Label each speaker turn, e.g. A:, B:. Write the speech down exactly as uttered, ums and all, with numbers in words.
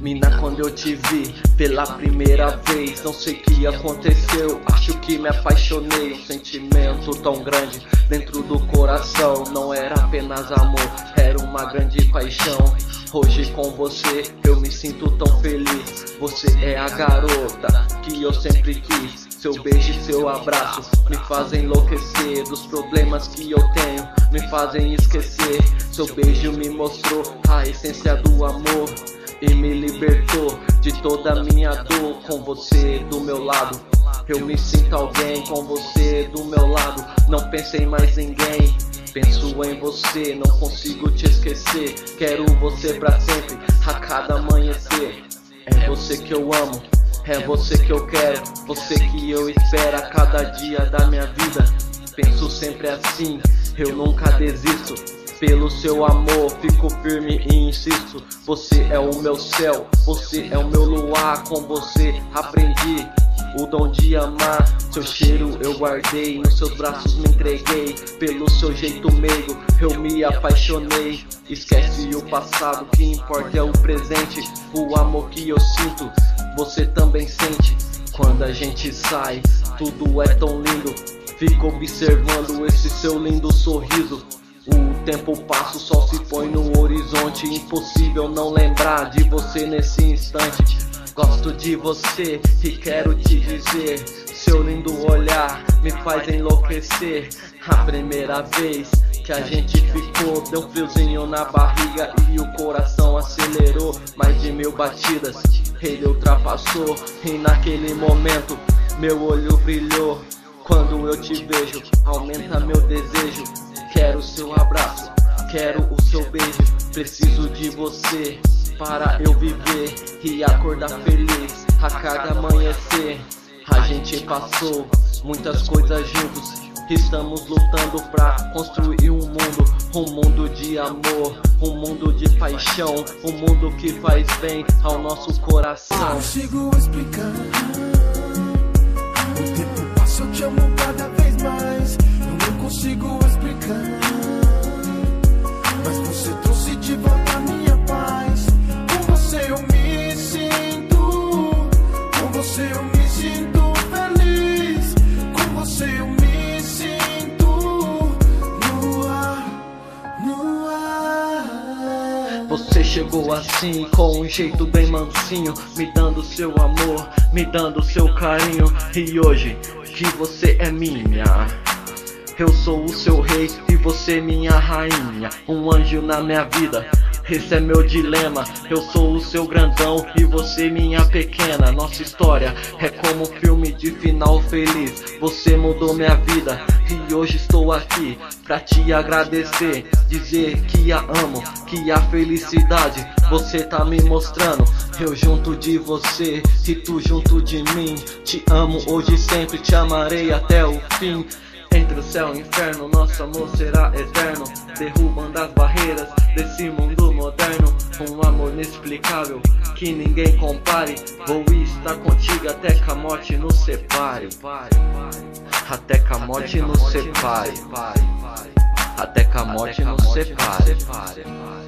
A: Mina, quando eu te vi pela primeira vez, não sei o que aconteceu, acho que me apaixonei. Um sentimento tão grande dentro do coração, não era apenas amor, era uma grande paixão. Hoje com você eu me sinto tão feliz. Você é a garota que eu sempre quis. Seu beijo e seu abraço me fazem enlouquecer dos problemas que eu tenho, me fazem esquecer. Seu beijo me mostrou a essência do amor e me libertou de toda a minha dor. Com você do meu lado eu me sinto alguém, com você do meu lado não pensei mais em ninguém. Penso em você, não consigo te esquecer. Quero você pra sempre, a cada amanhecer. É você que eu amo, é você que eu quero, você que eu espero a cada dia da minha vida. Penso sempre assim, eu nunca desisto. Pelo seu amor fico firme e insisto. Você é o meu céu, você é o meu luar. Com você aprendi o dom de amar. Seu cheiro eu guardei, nos seus braços me entreguei. Pelo seu jeito meigo eu me apaixonei. Esquece o passado, o que importa é o presente. O amor que eu sinto, você também sente. Quando a gente sai, tudo é tão lindo. Fico observando esse seu lindo sorriso. O tempo passa, o sol se põe no horizonte. Impossível não lembrar de você nesse instante. Gosto de você e quero te dizer, seu lindo olhar me faz enlouquecer. A primeira vez que a gente ficou, deu um friozinho na barriga e o coração acelerou. Mais de mil batidas ele ultrapassou, e naquele momento meu olho brilhou. Quando eu te vejo, aumenta meu desejo. Quero seu abraço, quero o seu beijo. Preciso de você para eu viver e acordar feliz a cada amanhecer. A gente passou muitas coisas juntos, estamos lutando pra construir um mundo. Um mundo de amor, um mundo de paixão, um mundo que faz bem ao nosso coração.
B: Não consigo explicar, o tempo passa, eu te amo cada vez mais. Eu não consigo explicar, mas você trouxe de volta a minha paz. Com você eu me sinto, com você eu me sinto feliz. Com você eu me sinto no ar, no ar.
A: Você chegou assim, com um jeito bem mansinho, me dando seu amor, me dando seu carinho. E hoje que você é minha, eu sou o seu rei e você minha rainha. Um anjo na minha vida, esse é meu dilema. Eu sou o seu grandão e você minha pequena. Nossa história é como um filme de final feliz. Você mudou minha vida e hoje estou aqui pra te agradecer. Dizer que a amo, que a felicidade você tá me mostrando. Eu junto de você e tu junto de mim. Te amo hoje e sempre, te amarei até o fim. Entre o céu e o inferno, nosso amor será eterno, derrubando as barreiras desse mundo moderno. Um amor inexplicável que ninguém compare. Vou estar contigo até que a morte nos separe. Até que a morte nos separe. Até que a morte nos separe.